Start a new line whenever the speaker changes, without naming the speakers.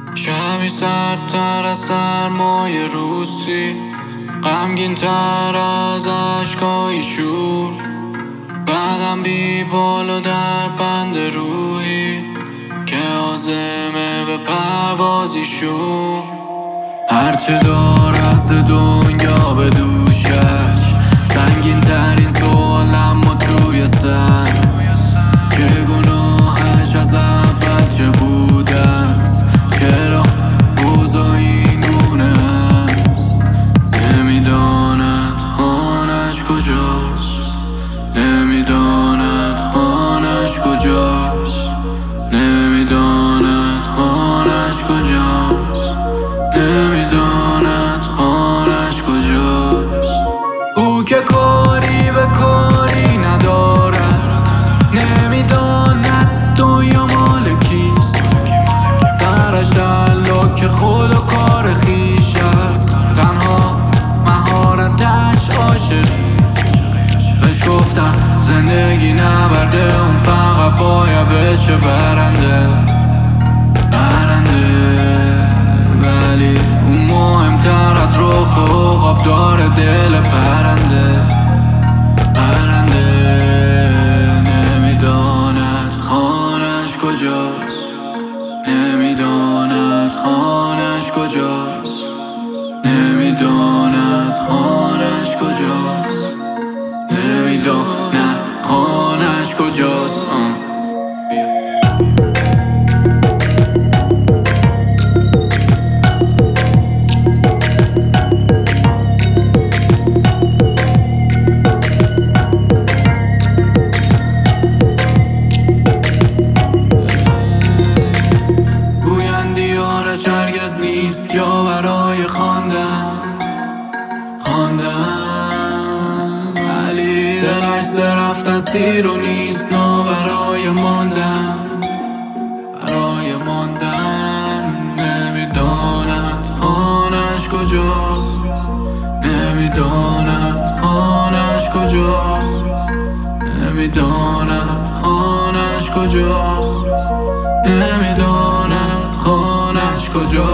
شبی سردتر از سرمای روسی، غمگین تر از اشکای شور، بعدم بی بال و در بند روحی که عازمه به پروازی شور. هرچه دارد ز دنیا به دوشش، سنگین ترین سوالم و توی سر که گناهش از اول چه بوده است، چرا اوضاع این گونه است. نمیداند خانش کجاست، نمیداند خانش کجاست، نمیداند خانش کجاست، نمیداند خانش کجاست. او که کاری به کاری ندارد، نمیداند دنیا مال کیست، سرش در لاک خود و کار خویش است، تنها مهارتش عاشقی. بهش گفتم زندگی نبرده، اون فقط باید بشه برنده، ولی اون مهمتر از رخ عقاب داره دل پرنده. نمیداند خانش کجاست، نمیداند خانش کجاست، نمیداند خانش کجاست، نمیداند خانش کجاست. هرگز نیست جا برای خواندن، ولی دلش ز رفتن سیر و نیست نا برای ماندن، نمیداند خانش کجاست، نمیداند خانش کجاست، نمیداند خانش کجاست، نمیداند خانش کجاست.